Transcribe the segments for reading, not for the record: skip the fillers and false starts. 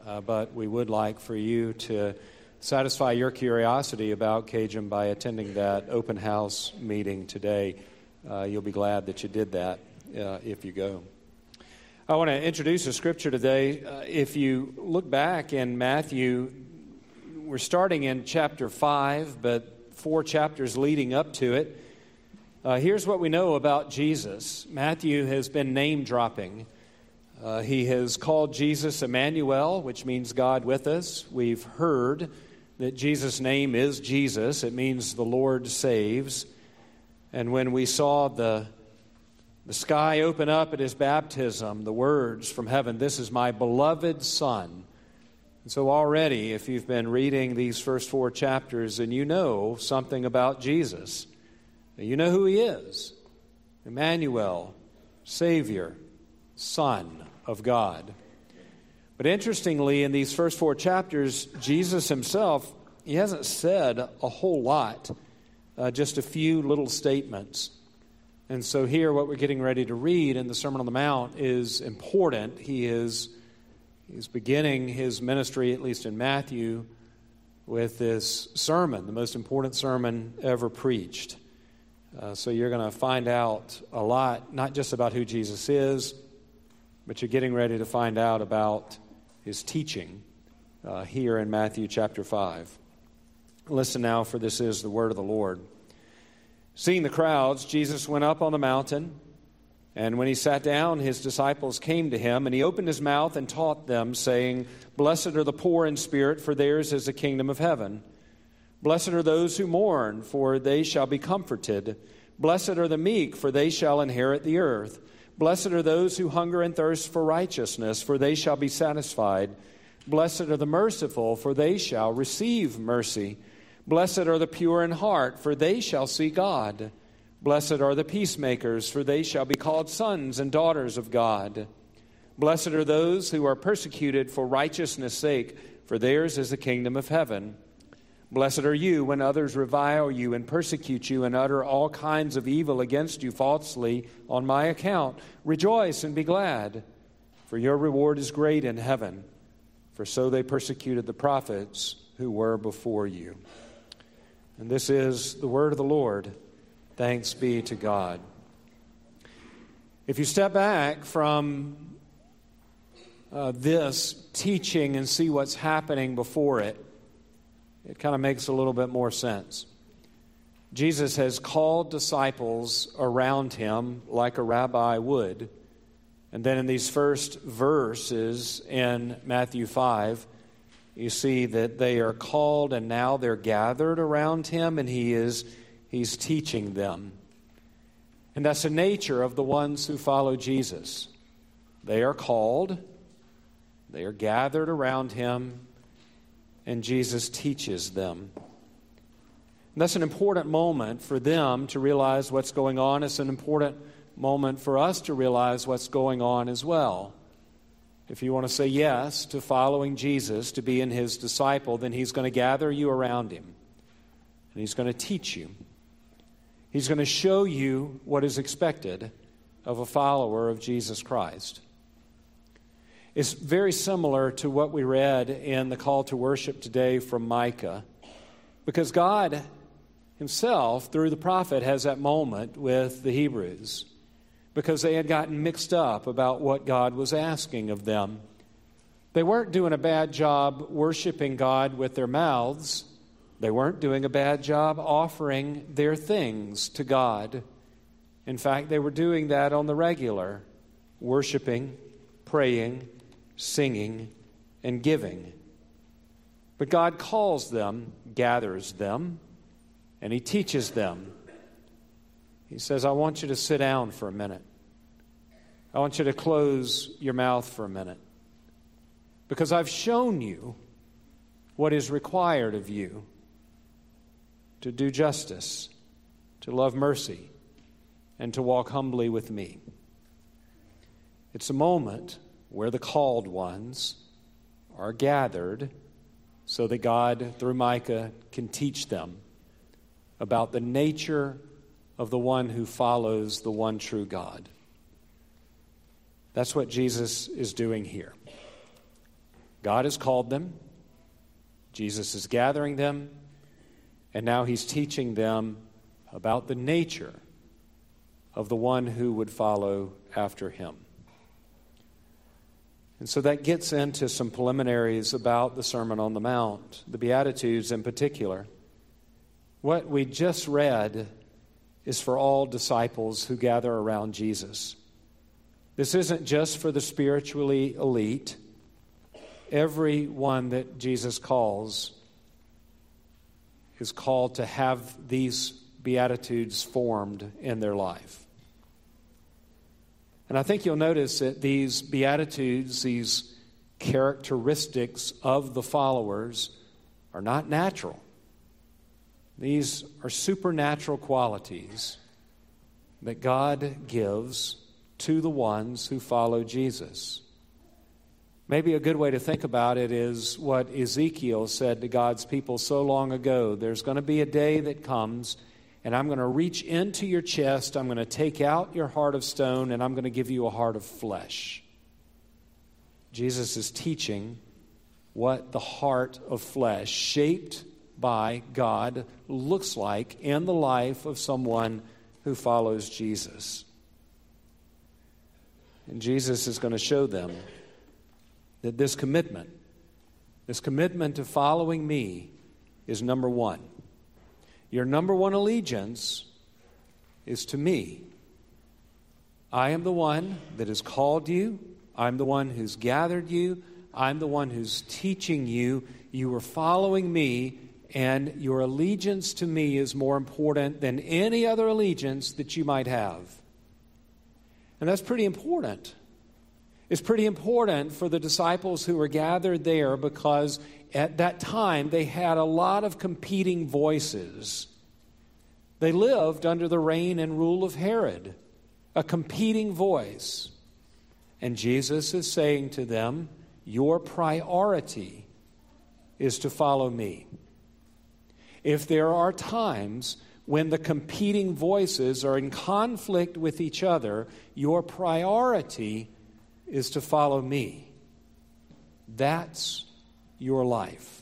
but we would like for you to satisfy your curiosity about Cajun by attending that open house meeting today. You'll be glad that you did that if you go. I want to introduce a scripture today. If you look back in Matthew, we're starting in chapter 5, but 4 chapters leading up to it. Here's what we know about Jesus. Matthew has been name-dropping. He has called Jesus Emmanuel, which means God with us. We've heard that Jesus' name is Jesus. It means the Lord saves. And when we saw the sky open up at his baptism, the words from heaven, "This is my beloved Son." And so already, if you've been reading these first 4 chapters, and you know something about Jesus, you know who he is: Emmanuel, Savior, Son of God. But interestingly, in these first 4 chapters, Jesus himself, he hasn't said a whole lot, just a few little statements. And so here, what we're getting ready to read in the Sermon on the Mount is important. He's beginning his ministry, at least in Matthew, with this sermon, the most important sermon ever preached. So you're going to find out a lot, not just about who Jesus is, but you're getting ready to find out about his teaching here in Matthew chapter 5. Listen now, for this is the word of the Lord. Seeing the crowds, Jesus went up on the mountain, and when he sat down, his disciples came to him, and he opened his mouth and taught them, saying, "Blessed are the poor in spirit, for theirs is the kingdom of heaven. Blessed are those who mourn, for they shall be comforted. Blessed are the meek, for they shall inherit the earth. Blessed are those who hunger and thirst for righteousness, for they shall be satisfied. Blessed are the merciful, for they shall receive mercy. Blessed are the pure in heart, for they shall see God. Blessed are the peacemakers, for they shall be called sons and daughters of God. Blessed are those who are persecuted for righteousness' sake, for theirs is the kingdom of heaven. Blessed are you when others revile you and persecute you and utter all kinds of evil against you falsely on my account. Rejoice and be glad, for your reward is great in heaven, for so they persecuted the prophets who were before you." And this is the word of the Lord. Thanks be to God. If you step back from this teaching and see what's happening before it, it kind of makes a little bit more sense. Jesus has called disciples around him like a rabbi would. And then in these first verses in Matthew 5, you see that they are called and now they're gathered around him, and he's teaching them. And that's the nature of the ones who follow Jesus. They are called, they are gathered around him, and Jesus teaches them. And that's an important moment for them to realize what's going on. It's an important moment for us to realize what's going on as well. If you want to say yes to following Jesus, to being his disciple, then he's going to gather you around him. And he's going to teach you. He's going to show you what is expected of a follower of Jesus Christ. It's very similar to what we read in the call to worship today from Micah. Because God himself, through the prophet, has that moment with the Hebrews. Because they had gotten mixed up about what God was asking of them. They weren't doing a bad job worshiping God with their mouths. They weren't doing a bad job offering their things to God. In fact, they were doing that on the regular, worshiping, praying, singing, and giving. But God calls them, gathers them, and he teaches them. He says, I want you to sit down for a minute. I want you to close your mouth for a minute. Because I've shown you what is required of you to do justice, to love mercy, and to walk humbly with me. It's a moment where the called ones are gathered so that God, through Micah, can teach them about the nature of the one who follows the one true God. That's what Jesus is doing here. God has called them. Jesus is gathering them. And now he's teaching them about the nature of the one who would follow after him. And so that gets into some preliminaries about the Sermon on the Mount, the Beatitudes in particular. What we just read is for all disciples who gather around Jesus. This isn't just for the spiritually elite. Everyone that Jesus calls is called to have these Beatitudes formed in their life. And I think you'll notice that these Beatitudes, these characteristics of the followers, are not natural. These are supernatural qualities that God gives to the ones who follow Jesus. Maybe a good way to think about it is what Ezekiel said to God's people so long ago. There's going to be a day that comes, and I'm going to reach into your chest, I'm going to take out your heart of stone, and I'm going to give you a heart of flesh. Jesus is teaching what the heart of flesh, shaped by God, looks like in the life of someone who follows Jesus. And Jesus is going to show them that this commitment to following me is number one. Your number one allegiance is to me. I am the one that has called you. I'm the one who's gathered you. I'm the one who's teaching you. You are following me, and your allegiance to me is more important than any other allegiance that you might have. And that's pretty important. It's pretty important for the disciples who were gathered there because at that time they had a lot of competing voices. They lived under the reign and rule of Herod, a competing voice. And Jesus is saying to them, your priority is to follow me. If there are times when the competing voices are in conflict with each other, your priority is to follow me. That's your life.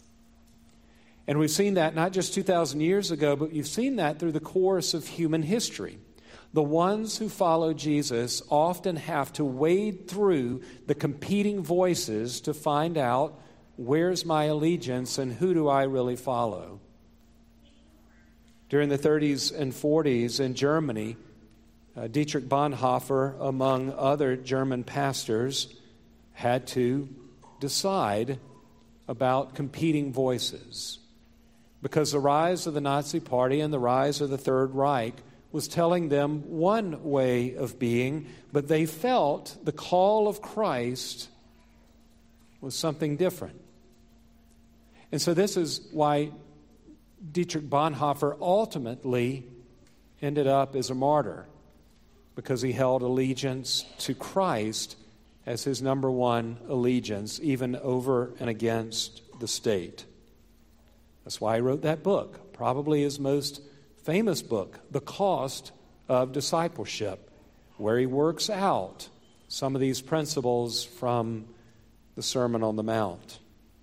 And we've seen that not just 2,000 years ago, but you've seen that through the course of human history. The ones who follow Jesus often have to wade through the competing voices to find out where's my allegiance and who do I really follow. During the 30s and 40s in Germany, Dietrich Bonhoeffer, among other German pastors, had to decide about competing voices because the rise of the Nazi Party and the rise of the Third Reich was telling them one way of being, but they felt the call of Christ was something different. And so this is why Dietrich Bonhoeffer ultimately ended up as a martyr, because he held allegiance to Christ as his number one allegiance, even over and against the state. That's why he wrote that book, probably his most famous book, The Cost of Discipleship, where he works out some of these principles from the Sermon on the Mount.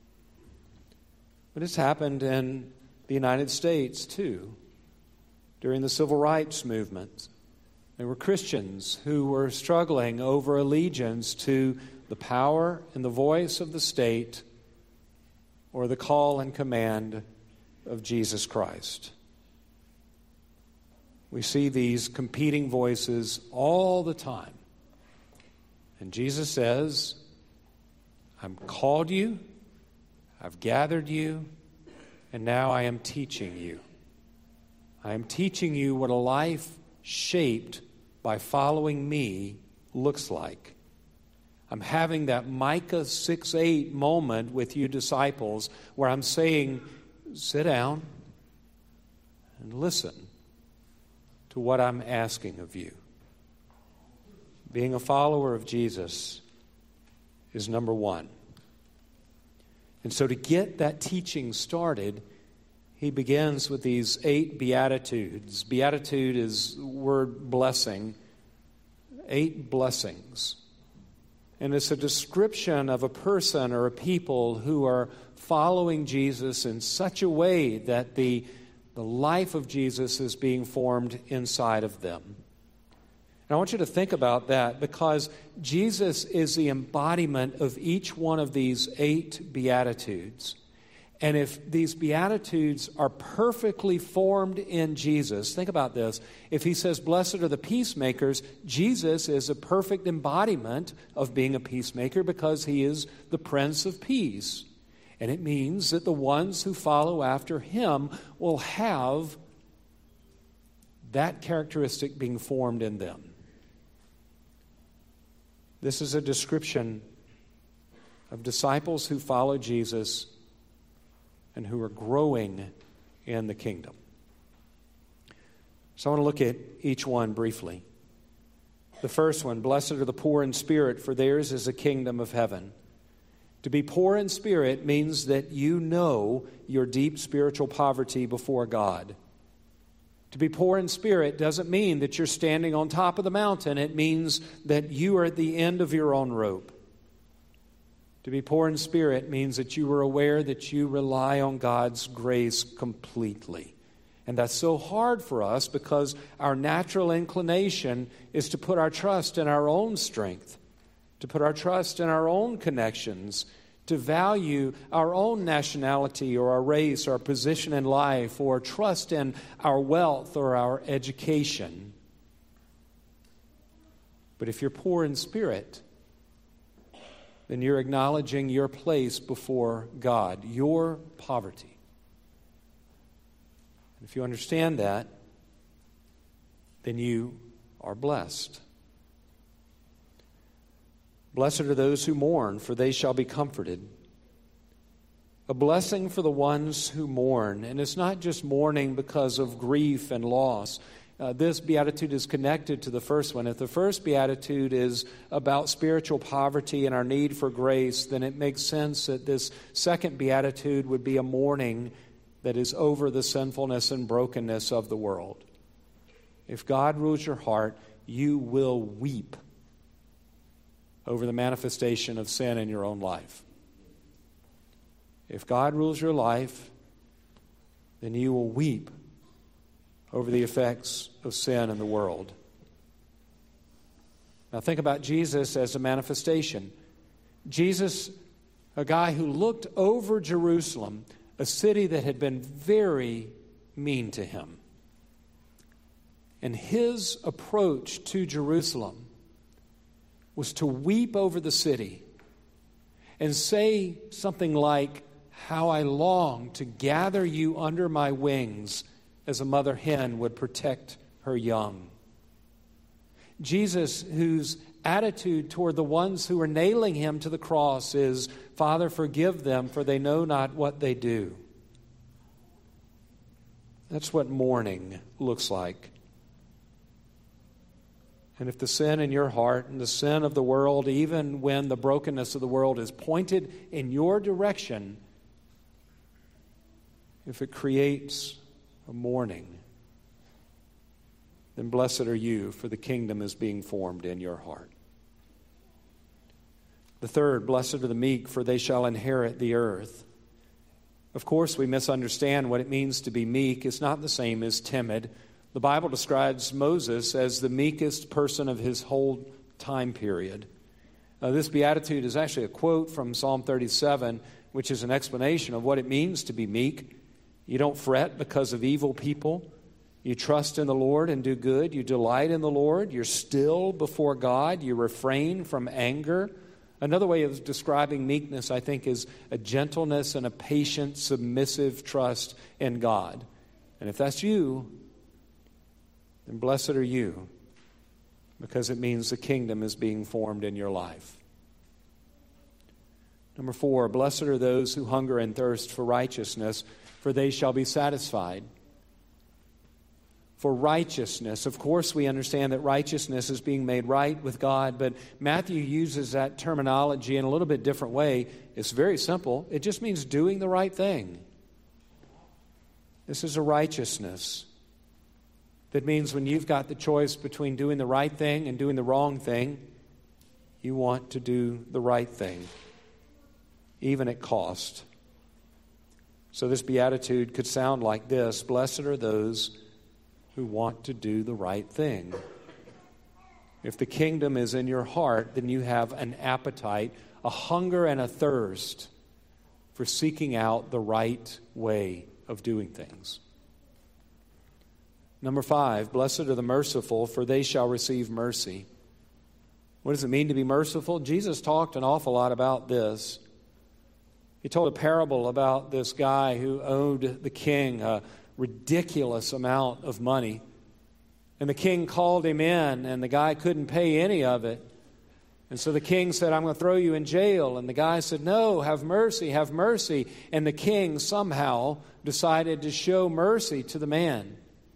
But it's happened in the United States, too. During the Civil Rights Movement, there were Christians who were struggling over allegiance to the power and the voice of the state or the call and command of Jesus Christ. We see these competing voices all the time. And Jesus says, I've called you, I've gathered you, and now I am teaching you. I am teaching you what a life shaped by following me looks like. I'm having that Micah 6:8 moment with you disciples where I'm saying, sit down and listen to what I'm asking of you. Being a follower of Jesus is number one. And so to get that teaching started, he begins with these 8 Beatitudes. Beatitude is the word blessing. 8 blessings. And it's a description of a person or a people who are following Jesus in such a way that the life of Jesus is being formed inside of them. And I want you to think about that, because Jesus is the embodiment of each one of these 8 Beatitudes. And if these Beatitudes are perfectly formed in Jesus, think about this. If he says, blessed are the peacemakers, Jesus is a perfect embodiment of being a peacemaker because he is the Prince of Peace. And it means that the ones who follow after him will have that characteristic being formed in them. This is a description of disciples who follow Jesus and who are growing in the kingdom. So I want to look at each one briefly. The first one, blessed are the poor in spirit, for theirs is the kingdom of heaven. To be poor in spirit means that you know your deep spiritual poverty before God. To be poor in spirit doesn't mean that you're standing on top of the mountain. It means that you are at the end of your own rope. To be poor in spirit means that you are aware that you rely on God's grace completely. And that's so hard for us because our natural inclination is to put our trust in our own strength, to put our trust in our own connections, to value our own nationality or our race or our position in life, or trust in our wealth or our education. But if you're poor in spirit, then you're acknowledging your place before God, your poverty. And if you understand that, then you are blessed. Blessed are those who mourn, for they shall be comforted. A blessing for the ones who mourn. And it's not just mourning because of grief and loss. This beatitude is connected to the first one. If the first beatitude is about spiritual poverty and our need for grace, then it makes sense that this second beatitude would be a mourning that is over the sinfulness and brokenness of the world. If God rules your heart, you will weep over the manifestation of sin in your own life. If God rules your life, then you will weep over the effects of sin in the world. Now think about Jesus as a manifestation. Jesus, a guy who looked over Jerusalem, a city that had been very mean to him. And his approach to Jerusalem was to weep over the city and say something like, how I long to gather you under my wings as a mother hen would protect her young. Jesus, whose attitude toward the ones who are nailing him to the cross is, Father, forgive them, for they know not what they do. That's what mourning looks like. And if the sin in your heart and the sin of the world, even when the brokenness of the world is pointed in your direction, if it creates a mourning, then blessed are you, for the kingdom is being formed in your heart. The third, blessed are the meek, for they shall inherit the earth. Of course, we misunderstand what it means to be meek. It's not the same as timid. The Bible describes Moses as the meekest person of his whole time period. This beatitude is actually a quote from Psalm 37, which is an explanation of what it means to be meek. You don't fret because of evil people. You trust in the Lord and do good. You delight in the Lord. You're still before God. You refrain from anger. Another way of describing meekness, I think, is a gentleness and a patient, submissive trust in God. And if that's you, then blessed are you, because it means the kingdom is being formed in your life. Number 4, blessed are those who hunger and thirst for righteousness, for they shall be satisfied. For righteousness, of course we understand that righteousness is being made right with God, but Matthew uses that terminology in a little bit different way. It's very simple. It just means doing the right thing. This is a righteousness. That means when you've got the choice between doing the right thing and doing the wrong thing, You want to do the right thing, even at cost. So this beatitude could sound like this: blessed are those who want to do the right thing. If the kingdom is in your heart, then you have an appetite, a hunger and a thirst for seeking out the right way of doing things. Number 5, blessed are the merciful, for they shall receive mercy. What does it mean to be merciful? Jesus talked an awful lot about this. He told a parable about this guy who owed the king a ridiculous amount of money. And the king called him in, and the guy couldn't pay any of it. And so the king said, I'm going to throw you in jail. And the guy said, no, have mercy, have mercy. And the king somehow decided to show mercy to the man.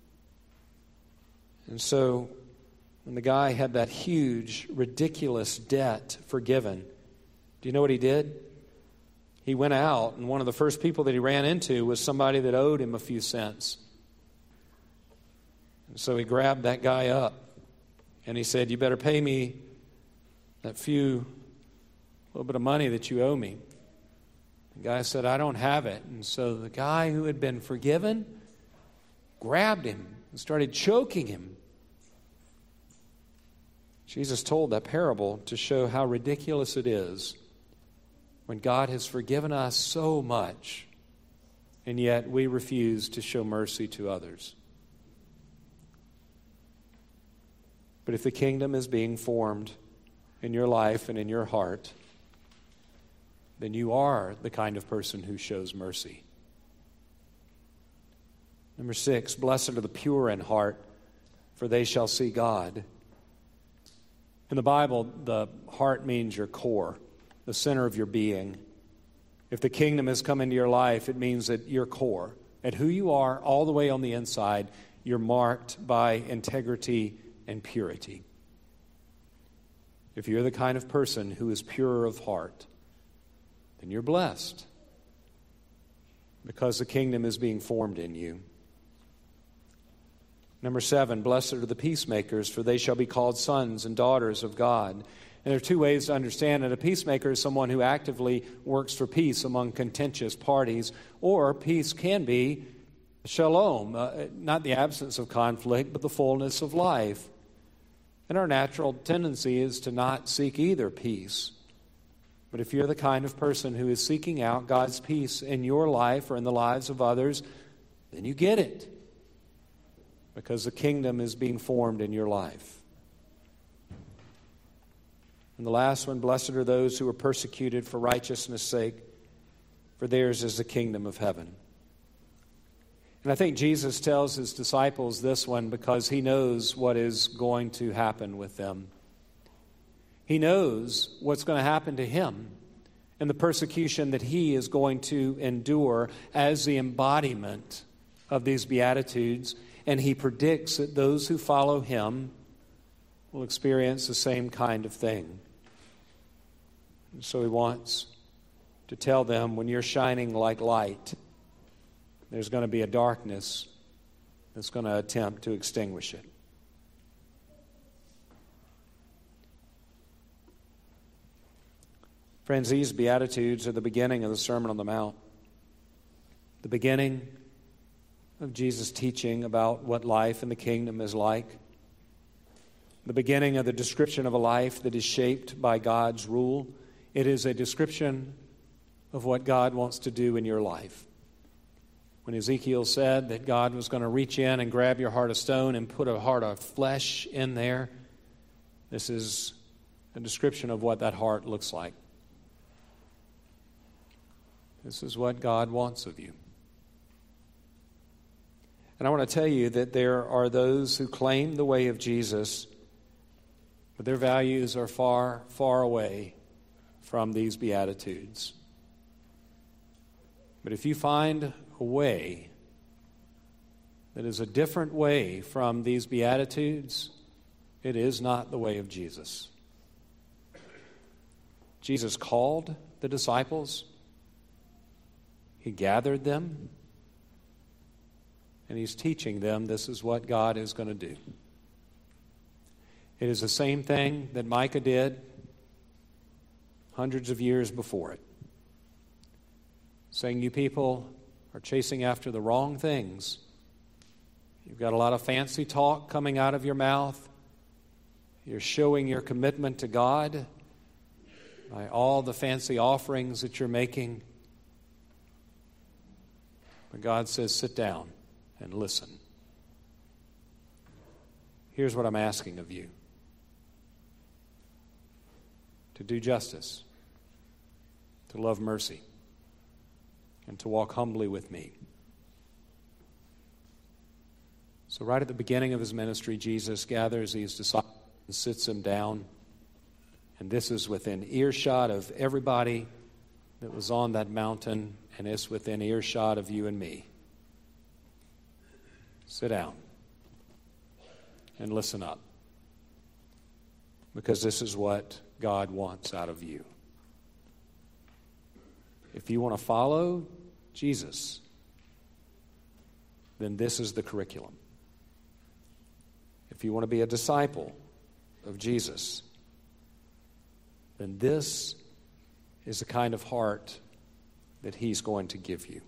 And so when the guy had that huge, ridiculous debt forgiven, do you know what he did? He went out, and one of the first people that he ran into was somebody that owed him a few cents. And so he grabbed that guy up, and he said, you better pay me that little bit of money that you owe me. The guy said, I don't have it. And so the guy who had been forgiven grabbed him and started choking him. Jesus told that parable to show how ridiculous it is when God has forgiven us so much, and yet we refuse to show mercy to others. But if the kingdom is being formed in your life and in your heart, then you are the kind of person who shows mercy. Number 6, blessed are the pure in heart, for they shall see God. In the Bible, the heart means your core, the center of your being. If the kingdom has come into your life, it means that your core, at who you are all the way on the inside, you're marked by integrity and purity. If you're the kind of person who is pure of heart, then you're blessed because the kingdom is being formed in you. Number 7, blessed are the peacemakers, for they shall be called sons and daughters of God. And there are two ways to understand it. A peacemaker is someone who actively works for peace among contentious parties, or peace can be shalom, not the absence of conflict, but the fullness of life. And our natural tendency is to not seek either peace. But if you're the kind of person who is seeking out God's peace in your life or in the lives of others, then you get it, because the kingdom is being formed in your life. And the last one, blessed are those who are persecuted for righteousness' sake, for theirs is the kingdom of heaven. And I think Jesus tells his disciples this one because he knows what is going to happen with them. He knows what's going to happen to him and the persecution that he is going to endure as the embodiment of these Beatitudes. And he predicts that those who follow him will experience the same kind of thing. And so he wants to tell them, when you're shining like light, there's going to be a darkness that's going to attempt to extinguish it. Friends, these Beatitudes are the beginning of the Sermon on the Mount, the beginning of Jesus' teaching about what life in the kingdom is like, the beginning of the description of a life that is shaped by God's rule. It is a description of what God wants to do in your life. When Ezekiel said that God was going to reach in and grab your heart of stone and put a heart of flesh in there, this is a description of what that heart looks like. This is what God wants of you. And I want to tell you that there are those who claim the way of Jesus, but their values are far, far away from these Beatitudes. But if you find a way that is a different way from these Beatitudes, it is not the way of Jesus. Jesus called the disciples. He gathered them, and he's teaching them this is what God is going to do. It is the same thing that Micah did hundreds of years before it, saying you people are chasing after the wrong things. You've got a lot of fancy talk coming out of your mouth. You're showing your commitment to God by all the fancy offerings that you're making. But God says, sit down and listen. Here's what I'm asking of you. To do justice, to love mercy, and to walk humbly with me. So right at the beginning of his ministry, Jesus gathers these disciples and sits them down. And this is within earshot of everybody that was on that mountain, and it's within earshot of you and me. Sit down and listen up, because this is what God wants out of you. If you want to follow Jesus, then this is the curriculum. If you want to be a disciple of Jesus, then this is the kind of heart that he's going to give you.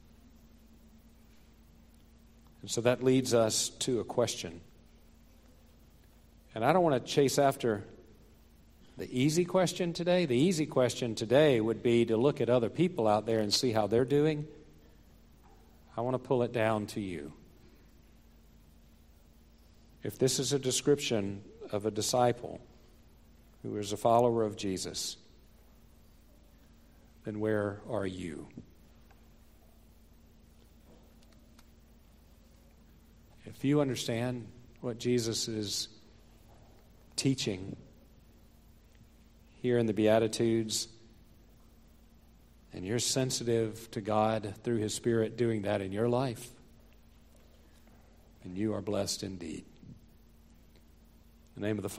And so that leads us to a question. And I don't want to chase after the easy question today. The easy question today would be to look at other people out there and see how they're doing. I want to pull it down to you. If this is a description of a disciple who is a follower of Jesus, then where are you? If you understand what Jesus is teaching here in the Beatitudes, and you're sensitive to God through his Spirit doing that in your life, then you are blessed indeed. In the name of the Father,